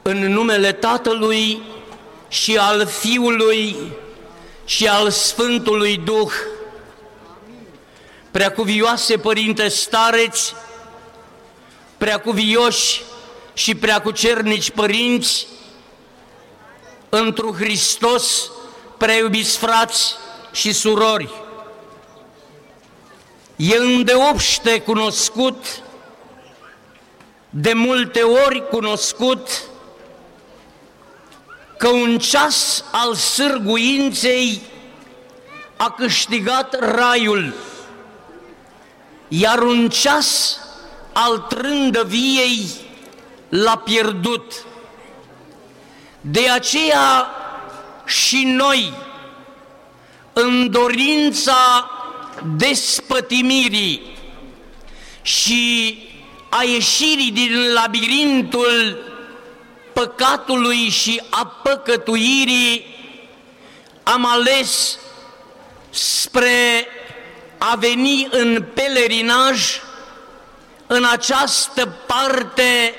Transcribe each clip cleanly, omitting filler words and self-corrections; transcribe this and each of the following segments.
În numele Tatălui și al Fiului și al Sfântului Duh. Preacuvioase Părinte Stareți, preacuvioși și preacucernici părinți, întru Hristos, preiubiți frați și surori, e îndeopște cunoscut, de multe ori cunoscut, că un ceas al sârguinței a câștigat raiul, iar un ceas al trândăviei l-a pierdut. De aceea și noi, în dorința despătimirii și a ieșirii din labirintul păcatului și a păcătuirii, am ales spre a veni în pelerinaj în această parte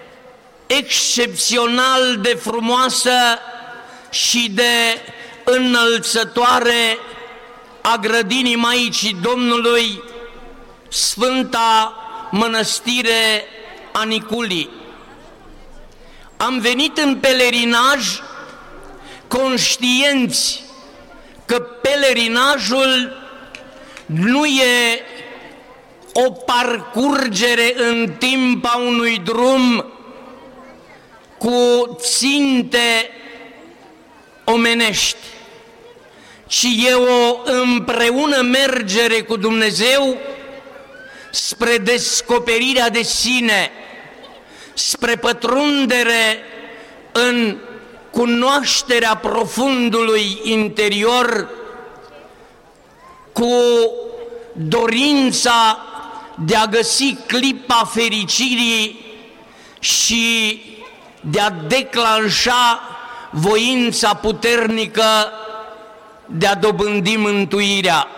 excepțional de frumoasă și de înălțătoare a grădinii Maicii Domnului, Sfânta Mănăstire a Niculii. Am venit în pelerinaj conștienți că pelerinajul nu e o parcurgere în timp a unui drum cu ținte omenești, ci e o împreună mergere cu Dumnezeu spre descoperirea de sine, spre pătrundere în cunoașterea profundului interior, cu dorința de a găsi clipa fericirii și de a declanșa voința puternică de a dobândi mântuirea.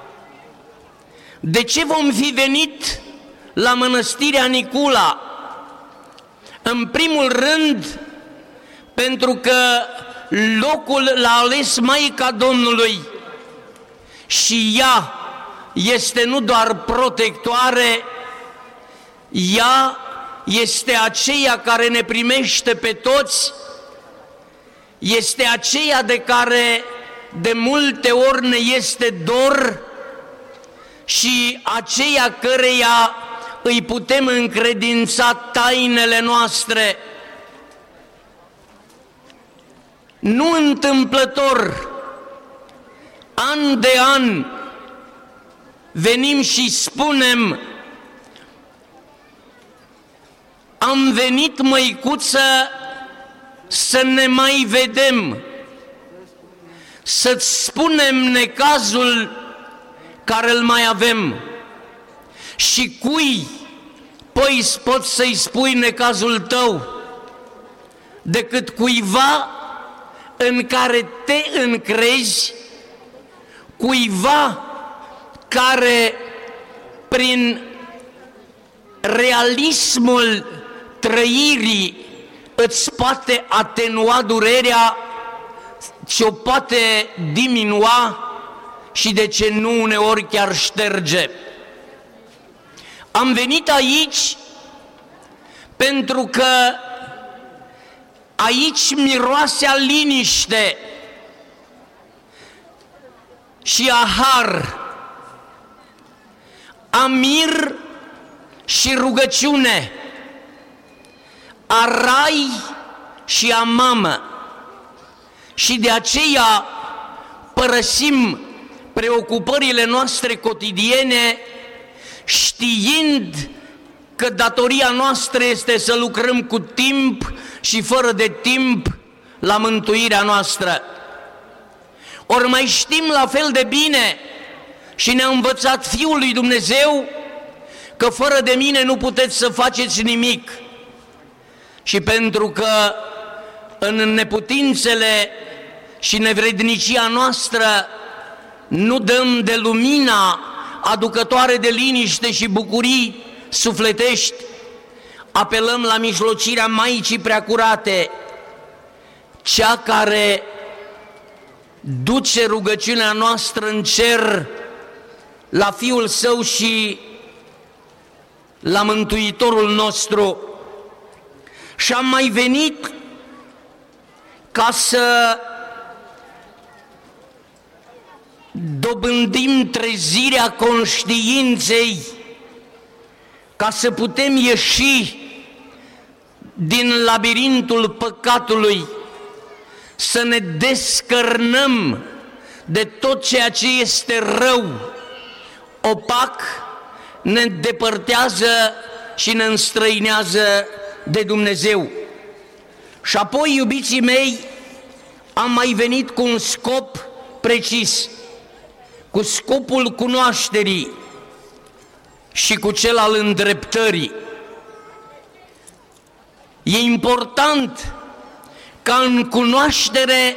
De ce vom fi venit la Mănăstirea Nicula? În primul rând, pentru că locul l-a ales Maica Domnului și ea este nu doar protectoare, ea este aceea care ne primește pe toți, este aceea de care de multe ori ne este dor și aceea căreia îi putem încredința tainele noastre. Nu întâmplător, an de an, venim și spunem: am venit, măicuță, să ne mai vedem, să-ți spunem necazul care îl mai avem. Și cui poți să-i spui necazul tău decât cuiva în care te încrezi, cuiva care prin realismul trăirii îți poate atenua durerea, ți-o poate diminua și, de ce nu, uneori chiar șterge. Am venit aici pentru că aici miroase a liniște și a har, a mir și rugăciune, a rai și a mamă. Și de aceea părăsim preocupările noastre cotidiene, știind că datoria noastră este să lucrăm cu timp și fără de timp la mântuirea noastră. Ori mai știm la fel de bine și ne-a învățat Fiul lui Dumnezeu că fără de mine nu puteți să faceți nimic. Și pentru că în neputințele și nevrednicia noastră nu dăm de lumina aducătoare de liniște și bucurii sufletești, apelăm la mijlocirea Maicii Preacurate, cea care duce rugăciunea noastră în cer la Fiul Său și la Mântuitorul nostru. Și am mai venit ca să dobândim trezirea conștiinței, ca să putem ieși din labirintul păcatului, să ne descărnăm de tot ceea ce este rău, opac, ne depărtează și ne înstrăinează de Dumnezeu. Și apoi, iubiții mei, am mai venit cu un scop precis, cu scopul cunoașterii și cu cel al îndreptării. E important ca în cunoaștere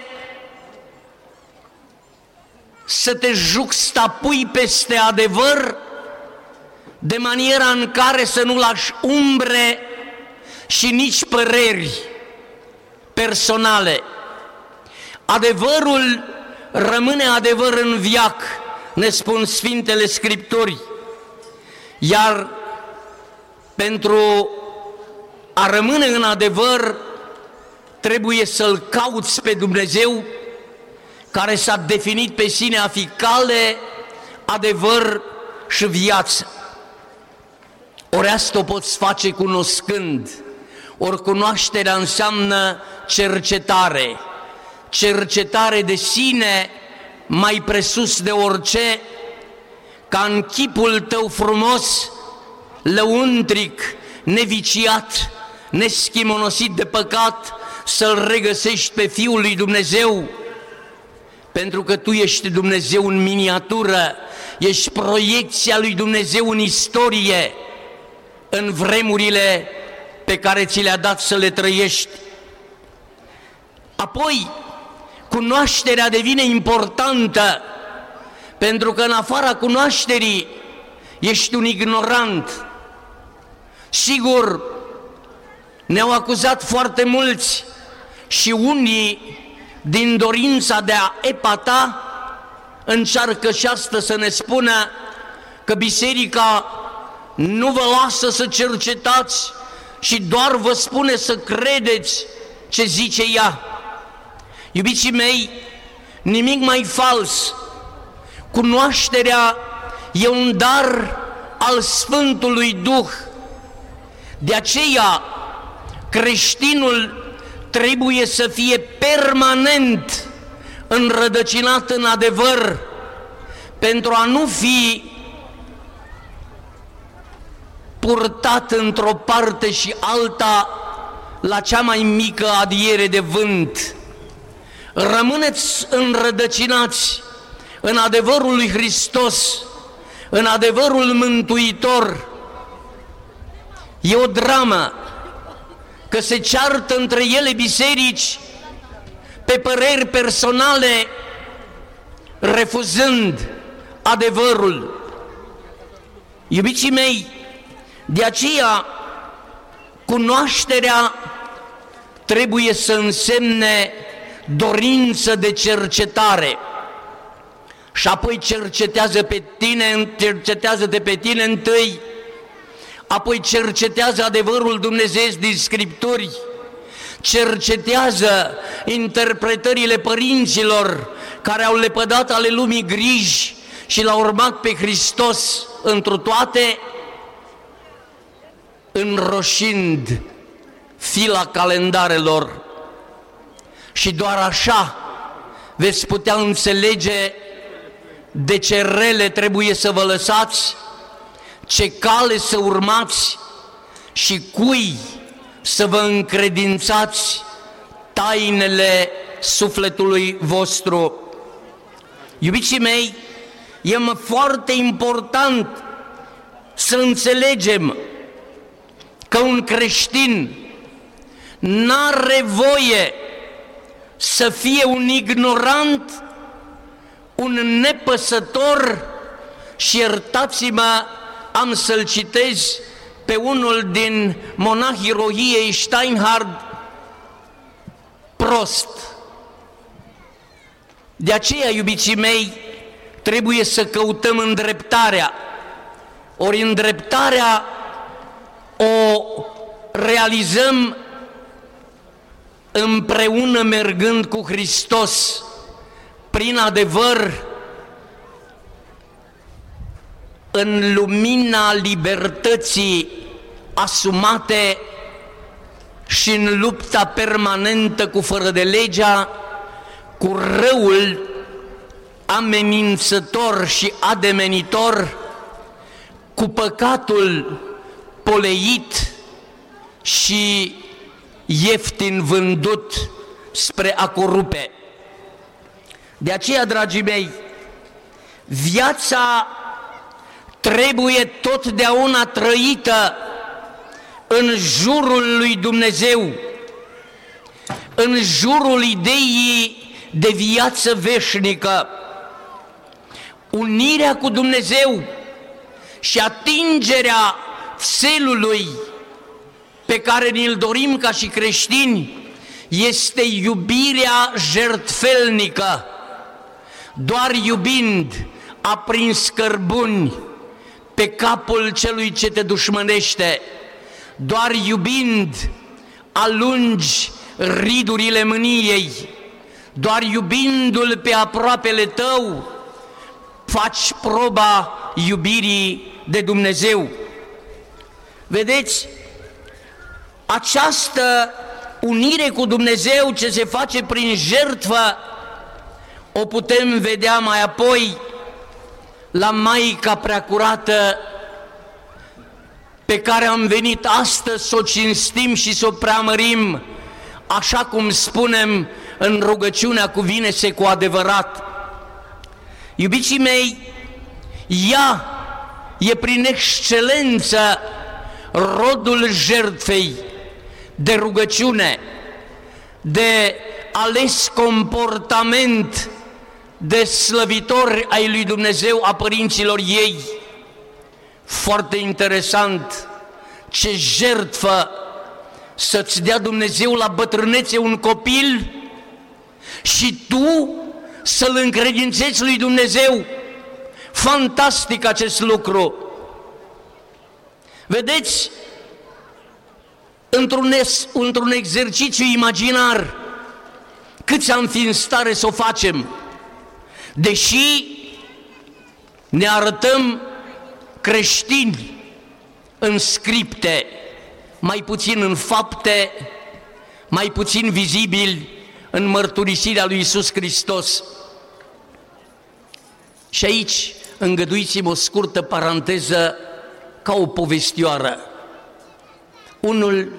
să te juxtapui peste adevăr, de maniera în care să nu lași umbre și nici păreri personale. Adevărul rămâne adevăr în veac, ne spun Sfintele Scripturi, iar pentru a rămâne în adevăr trebuie să-L cauți pe Dumnezeu, care s-a definit pe sine a fi cale, adevăr și viață. Ori asta o poți face cunoscând, ori cunoașterea înseamnă cercetare, cercetare de sine mai presus de orice, ca în chipul tău frumos, lăuntric, neviciat, neschimonosit de păcat, să-L regăsești pe Fiul lui Dumnezeu, pentru că Tu ești Dumnezeu în miniatură, ești proiecția lui Dumnezeu în istorie, în vremurile pe care ți le-a dat să le trăiești. Apoi, cunoașterea devine importantă, pentru că în afara cunoașterii ești un ignorant. Sigur, ne-au acuzat foarte mulți și unii, din dorința de a epata, încearcă și asta să ne spună că biserica nu vă lasă să cercetați și doar vă spune să credeți ce zice ea. Iubiții mei, nimic mai fals. Cunoașterea e un dar al Sfântului Duh. De aceea, creștinul trebuie să fie permanent înrădăcinat în adevăr, pentru a nu fi purtat într-o parte și alta la cea mai mică adiere de vânt. Rămâneți înrădăcinați în adevărul lui Hristos, în adevărul mântuitor. E o dramă că se ceartă între ele biserici pe păreri personale, refuzând adevărul. Iubiții mei, de aceea cunoașterea trebuie să însemne dorință de cercetare. Și apoi cercetează-te pe tine întâi, apoi cercetează adevărul dumnezeiesc din Scripturi, cercetează interpretările părinților care au lepădat ale lumii griji și l-au urmat pe Hristos întru toate, înroșind fila calendarelor. Și doar așa veți putea înțelege de ce rele trebuie să vă lăsați, ce cale să urmați și cui să vă încredințați tainele sufletului vostru. Iubiții mei, e foarte important să înțelegem că un creștin n-are voie să fie un ignorant, un nepăsător și, iertați-mă, am să-l citez pe unul din monahii Rohiei Steinhard prost. De aceea, iubiții mei, trebuie să căutăm îndreptarea. Ori îndreptarea o realizăm împreună mergând cu Hristos, prin adevăr, în lumina libertății asumate și în lupta permanentă cu fără de legea, cu răul amenințător și ademenitor, cu păcatul poleit și ieftin vândut spre a corupe. De aceea, dragii mei, viața trebuie totdeauna trăită în jurul lui Dumnezeu, în jurul ideii de viață veșnică. Unirea cu Dumnezeu și atingerea țelului pe care ni-l dorim ca și creștini este iubirea jertfelnică. Doar iubind aprins cărbuni pe capul celui ce te dușmănește, doar iubind alungi ridurile mâniei, doar iubindu-l pe aproapele tău faci proba iubirii de Dumnezeu. Vedeți, această unire cu Dumnezeu ce se face prin jertfă o putem vedea mai apoi la Maica Preacurată, pe care am venit astăzi să o cinstim și să o preamărim, așa cum spunem în rugăciunea Cuvine-se cu adevărat. Iubiții mei, ea e prin excelență rodul jertfei de rugăciune, de ales comportament de slăvitori ai lui Dumnezeu, a părinților ei. Foarte interesant, ce jertfă să-ți dea Dumnezeu la bătrânețe un copil și tu să-l încredințezi lui Dumnezeu. Fantastic acest lucru! Vedeți, într-un exercițiu imaginar, câți am fi în stare să o facem, deși ne arătăm creștini în scripte, mai puțin în fapte, mai puțin vizibili în mărturisirea lui Iisus Hristos. Și aici îngăduiți-mi o scurtă paranteză ca o povestioară. Unul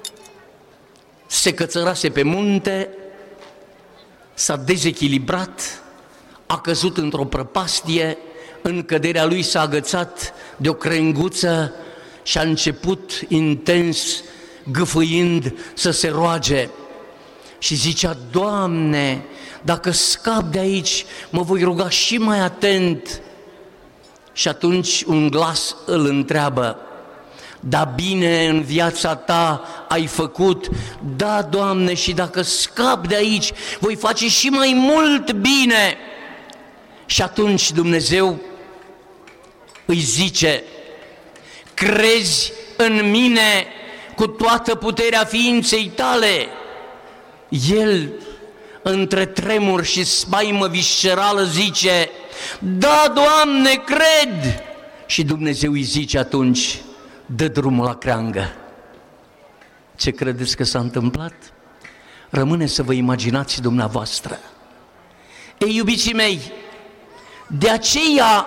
se cățărase pe munte, s-a dezechilibrat, a căzut într-o prăpastie, în căderea lui s-a agățat de o crenguță și a început intens, gâfâind, să se roage. Și zicea: Doamne, dacă scap de aici, mă voi ruga și mai atent. Și atunci un glas îl întreabă: da, bine în viața ta ai făcut? Da, Doamne, și dacă scap de aici, voi face și mai mult bine. Și atunci Dumnezeu îi zice: crezi în mine cu toată puterea ființei tale? El, între tremur și spaimă viscerală, zice: da, Doamne, cred! Și Dumnezeu îi zice atunci: dă drumul la creangă. Ce credeți că s-a întâmplat? Rămâne să vă imaginați dumneavoastră. Ei, iubiții mei, de aceea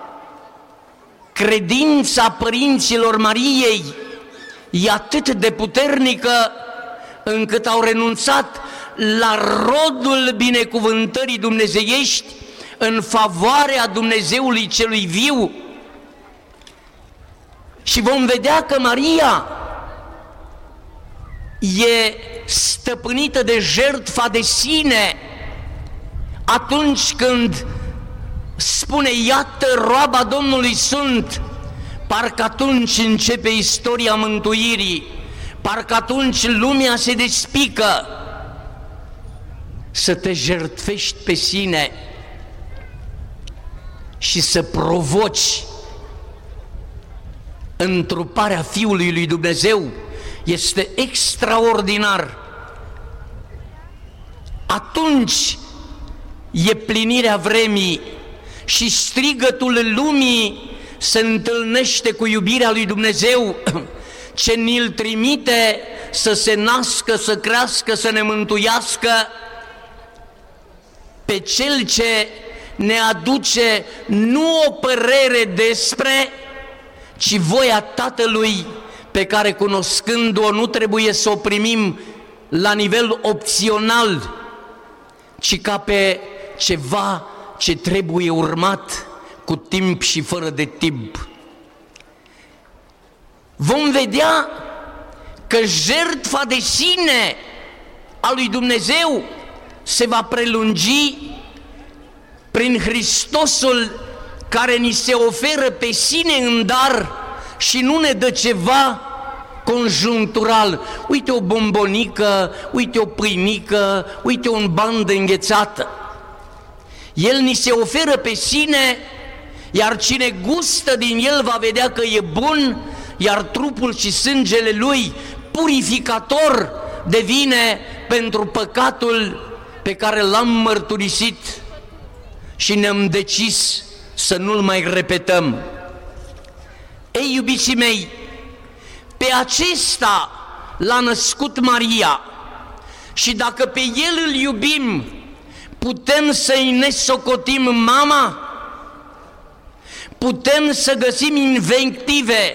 credința părinților Mariei e atât de puternică încât au renunțat la rodul binecuvântării dumnezeiești în favoarea Dumnezeului celui viu. Și vom vedea că Maria e stăpânită de jertfa de sine atunci când spune: iată, roaba Domnului sunt, parcă atunci începe istoria mântuirii, parcă atunci lumea se despică, să te jertfești pe sine și să provoci întruparea Fiului lui Dumnezeu, este extraordinar. Atunci e plinirea vremii și strigătul lumii se întâlnește cu iubirea lui Dumnezeu, ce ni-l trimite să se nască, să crească, să ne mântuiască, pe Cel ce ne aduce nu o părere despre, ci voia Tatălui, pe care, cunoscând-o, nu trebuie să o primim la nivel opțional, ci ca pe ceva ce trebuie urmat cu timp și fără de timp. Vom vedea că jertfa de sine a lui Dumnezeu se va prelungi prin Hristosul care ni se oferă pe sine în dar și nu ne dă ceva conjunctural. Uite o bombonică, uite o pâinică, uite un ban de înghețată. El ni se oferă pe sine, iar cine gustă din el va vedea că e bun, iar trupul și sângele lui purificator devine pentru păcatul pe care l-am mărturisit și ne-am decis să nu-l mai repetăm. Ei, iubiții mei, pe acesta l-a născut Maria și dacă pe el îl iubim, putem să-i nesocotim mama? Putem să găsim invective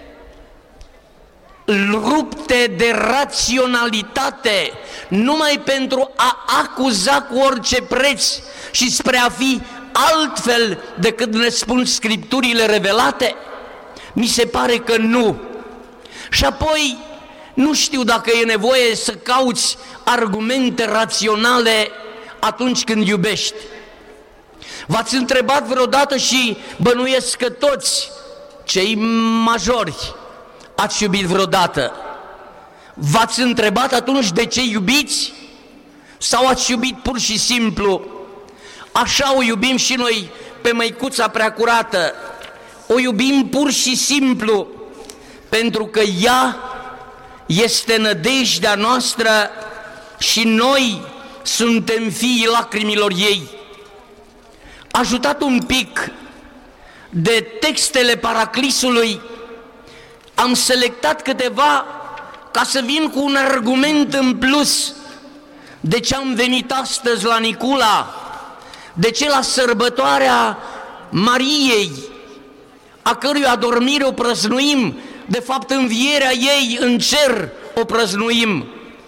rupte de raționalitate numai pentru a acuza cu orice preț și spre a fi altfel decât ne spun Scripturile revelate? Mi se pare că nu. Și apoi nu știu dacă e nevoie să cauți argumente raționale atunci când iubești. V-ați întrebat vreodată, și bănuiesc că toți cei majori ați iubit vreodată, v-ați întrebat atunci de ce iubiți? Sau ați iubit pur și simplu? Așa o iubim și noi pe Măicuța Preacurată, o iubim pur și simplu pentru că ea este nădejdea noastră și noi suntem fiii lacrimilor ei. Ajutat un pic de textele Paraclisului, am selectat câteva ca să vin cu un argument în plus. De ce am venit astăzi la Nicula? De ce la sărbătoarea Mariei, a cărui adormire o prăznuim, de fapt învierea ei în cer o prăznuim?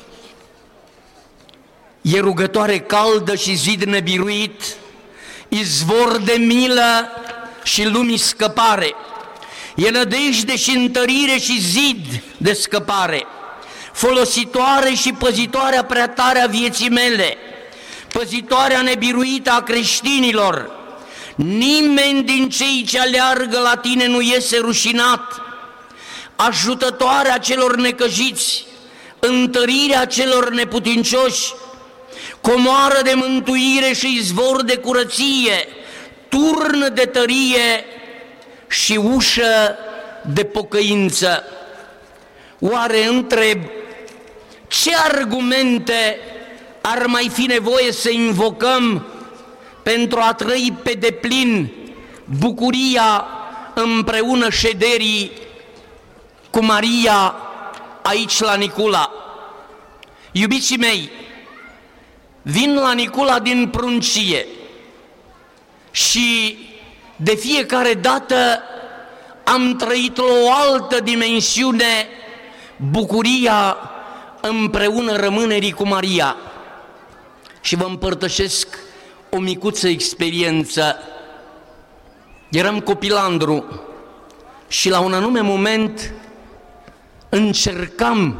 E rugătoare caldă și zid nebiruit, izvor de milă și lumii scăpare. E nădejde și întărire și zid de scăpare, folositoare și păzitoarea prea tare a vieții mele, păzitoarea nebiruită a creștinilor. Nimeni din cei ce aleargă la tine nu iese rușinat, ajutătoarea celor necăjiți, întărirea celor neputincioși, comoară de mântuire și izvor de curăție, turn de tărie și ușă de pocăință. Oare întreb, ce argumente ar mai fi nevoie să invocăm pentru a trăi pe deplin bucuria împreună șederii cu Maria aici la Nicula? Iubiții mei, vin la Nicula din pruncie și de fiecare dată am trăit la o altă dimensiune bucuria împreună rămânerii cu Maria. Și vă împărtășesc o micuță experiență. Eram copilandru și la un anume moment încercam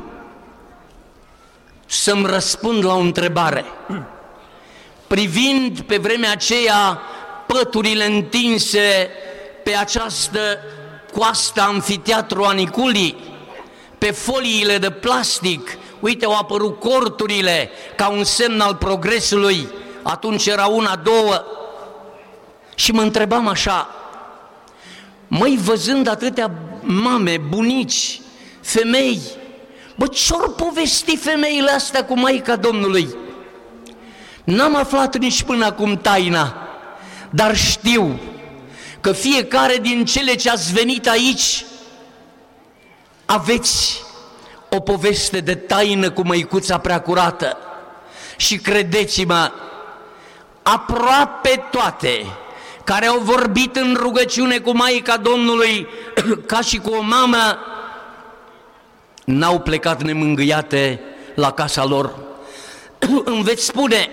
să-mi răspund la o întrebare. Privind pe vremea aceea păturile întinse pe această coasta Amfiteatru Aniculii, pe foliile de plastic, uite, au apărut corturile ca un semn al progresului, atunci era una, două, și mă întrebam așa, măi, văzând atâtea mame, bunici, femei, bă, ce-or povesti femeile astea cu Maica Domnului? N-am aflat nici până acum taina, dar știu că fiecare din cele ce ați venit aici aveți o poveste de taină cu Măicuța Preacurată. Și credeți-mă, aproape toate care au vorbit în rugăciune cu Maica Domnului ca și cu o mamă, n-au plecat nemângâiate la casa lor. Îmi veți spune,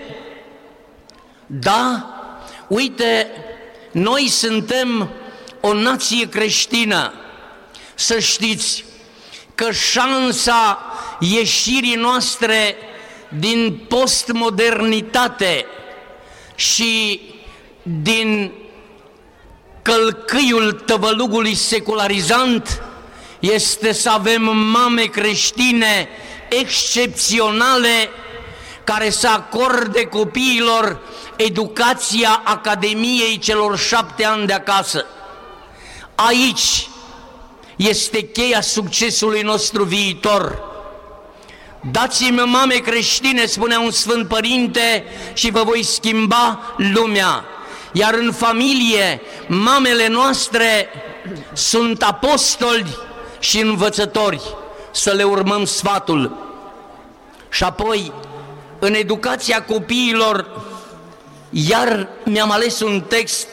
da, uite, noi suntem o nație creștină. Să știți că șansa ieșirii noastre din postmodernitate și din călcâiul tăvălugului secularizant este să avem mame creștine excepționale care să acorde copiilor educația Academiei celor 7 ani de acasă. Aici este cheia succesului nostru viitor. Dați-mi mame creștine, spunea un Sfânt Părinte, și vă voi schimba lumea. Iar în familie, mamele noastre sunt apostoli și învățători, să le urmăm sfatul. Și apoi, în educația copiilor, iar mi-am ales un text: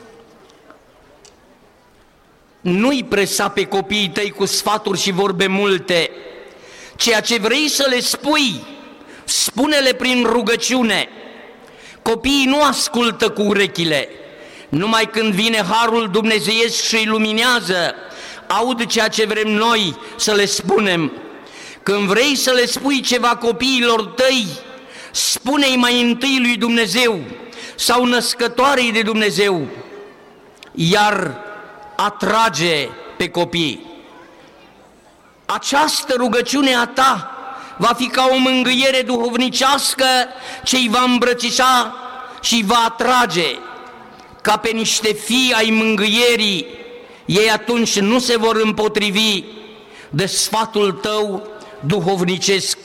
nu-i presa pe copiii tăi cu sfaturi și vorbe multe, ceea ce vrei să le spui, spune-le prin rugăciune. Copiii nu ascultă cu urechile, numai când vine harul dumnezeiesc și îi luminează, aud ceea ce vrem noi să le spunem. Când vrei să le spui ceva copiilor tăi, spune-i mai întâi lui Dumnezeu sau născătoarei de Dumnezeu, iar atrage pe copii. Această rugăciune a ta va fi ca o mângâiere duhovnicească ce îi va îmbrățișa și îi va atrage ca pe niște fii ai mângâierii. Ei atunci nu se vor împotrivi de sfatul tău duhovnicesc.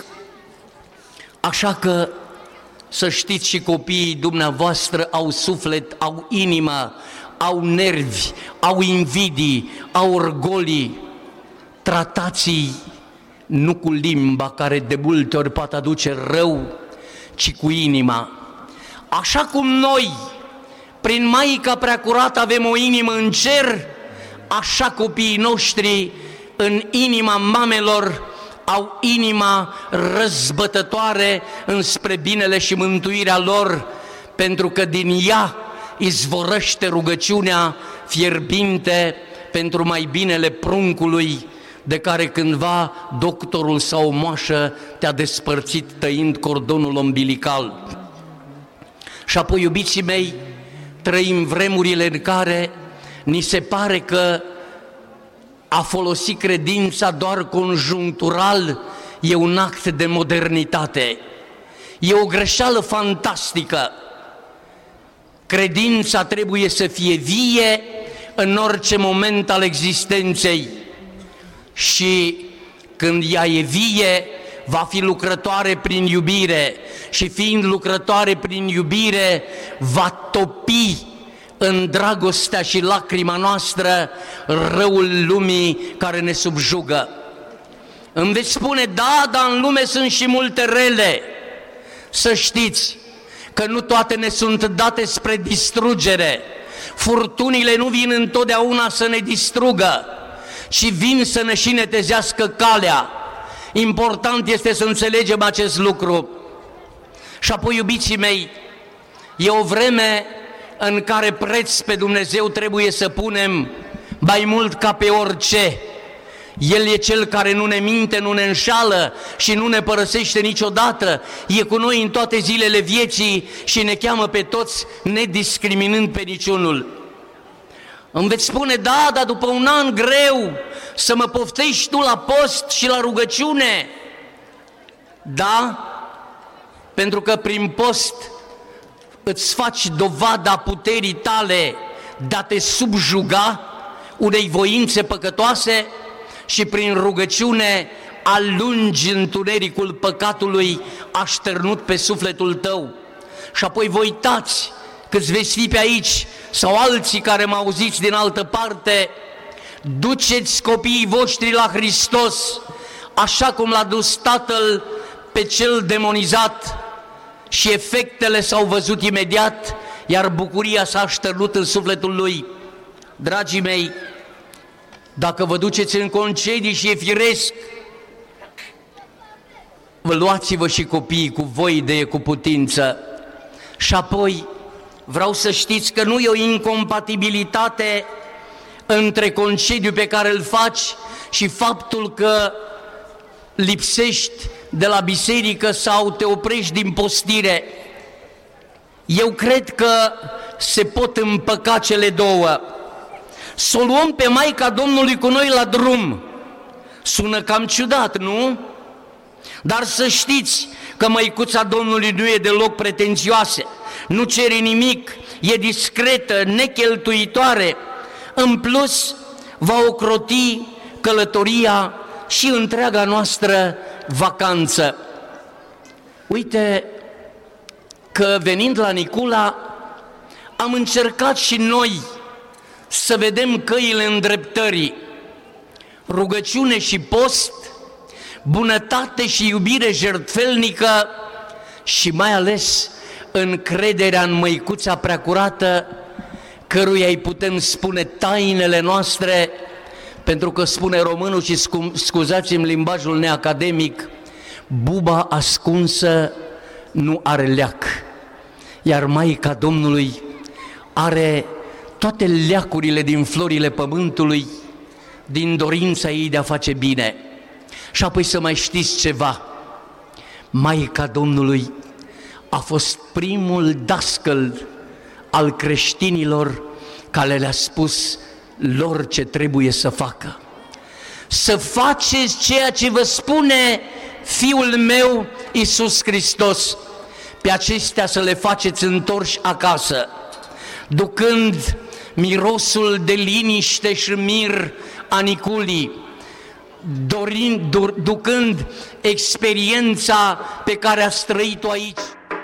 Așa că să știți, și copiii dumneavoastră au suflet, au inimă, au nervi, au invidii, au orgolii. Tratați-i nu cu limba, care de multe ori poate aduce rău, ci cu inima. Așa cum noi, prin Maica Preacurată, avem o inimă în cer, așa copiii noștri, în inima mamelor, au inima răzbătătoare înspre binele și mântuirea lor, pentru că din ea izvorăște rugăciunea fierbinte pentru mai binele pruncului, de care cândva doctorul sau o moașă te-a despărțit tăind cordonul umbilical. Și apoi, iubiții mei, trăim vremurile în care ni se pare că a folosi credința doar conjunctural e un act de modernitate. E o greșeală fantastică. Credința trebuie să fie vie în orice moment al existenței și când ea e vie, va fi lucrătoare prin iubire și fiind lucrătoare prin iubire, va topi în dragostea și lacrima noastră răul lumii care ne subjugă. Îmi veți spune, da, dar în lume sunt și multe rele. Să știți că nu toate ne sunt date spre distrugere. Furtunile nu vin întotdeauna să ne distrugă, ci vin să ne și netezească calea. Important este să înțelegem acest lucru. Și apoi, iubiții mei, e o vreme în care preț pe Dumnezeu trebuie să punem mai mult ca pe orice. El e Cel care nu ne minte, nu ne înșală și nu ne părăsește niciodată. E cu noi în toate zilele vieții și ne cheamă pe toți, nediscriminând pe niciunul. Îmi veți spune, da, dar după un an greu să mă poftești tu la post și la rugăciune. Da, pentru că prin post îți faci dovada puterii tale de a te subjuga unei voințe păcătoase și prin rugăciune alungi întunericul păcatului așternut pe sufletul tău. Și apoi vă uitați, câți veți fi pe aici sau alții care mă auziți din altă parte, duceți copiii voștri la Hristos, așa cum l-a dus Tatăl pe cel demonizat și efectele s-au văzut imediat, iar bucuria s-a așternut în sufletul lui. Dragii mei, dacă vă duceți în concedii și e firesc, vă luați-vă și copiii cu voi de cu putință. Și apoi vreau să știți că nu e o incompatibilitate între concediul pe care îl faci și faptul că lipsești de la biserică sau te oprești din postire. Eu cred că se pot împăca cele două. Să o luăm pe Maica Domnului cu noi la drum. Sună cam ciudat, nu? Dar să știți că Măicuța Domnului nu e deloc pretențioasă, nu cere nimic, e discretă, necheltuitoare. În plus, va ocroti călătoria și întreaga noastră vacanță. Uite că venind la Nicula, am încercat și noi să vedem căile îndreptării, rugăciune și post, bunătate și iubire jertfelnică și mai ales încrederea în Măicuța Preacurată, căruia îi putem spune tainele noastre, pentru că spune românul și scuzați-mi limbajul neacademic, buba ascunsă nu are leac, iar Maica Domnului are toate leacurile din florile pământului, din dorința ei de a face bine. Și apoi să mai știți ceva, Maica Domnului a fost primul dascăl al creștinilor care le-a spus lor ce trebuie să facă. Să faceți ceea ce vă spune Fiul meu Iisus Hristos, pe acestea să le faceți întorși acasă, ducând mirosul de liniște și mir a Niculii, ducând experiența pe care ați trăit-o aici,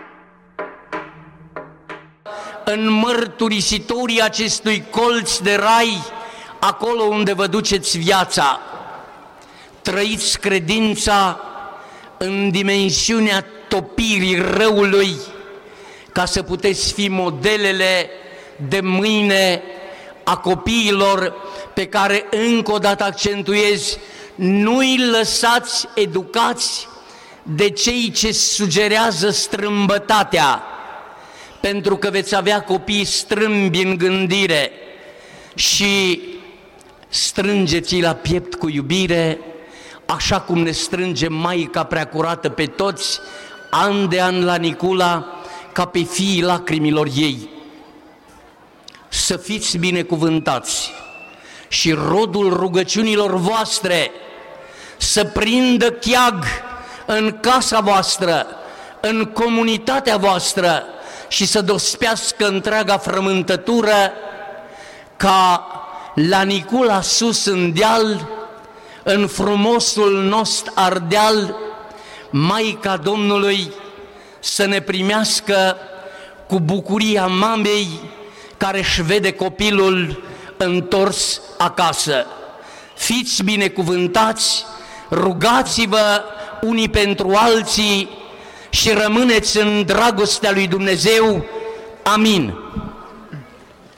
în mărturisitorii acestui colț de rai, acolo unde vă duceți viața. Trăiți credința în dimensiunea topirii răului, ca să puteți fi modelele de mâine a copiilor pe care, încă o dată accentuez, nu-i lăsați educați de cei ce sugerează strâmbătatea, pentru că veți avea copii strâmbi în gândire și strângeți-i la piept cu iubire, așa cum ne strânge Maica Preacurată pe toți, an de an la Nicula, ca pe fiii lacrimilor ei. Să fiți binecuvântați și rodul rugăciunilor voastre să prindă cheag în casa voastră, în comunitatea voastră și să dospească întreaga frământătură, ca la Nicula sus în deal, în frumosul nostru Ardeal, Maica Domnului să ne primească cu bucuria mamei care își vede copilul întors acasă. Fiți binecuvântați, rugați-vă unii pentru alții și rămâneți în dragostea lui Dumnezeu. Amin.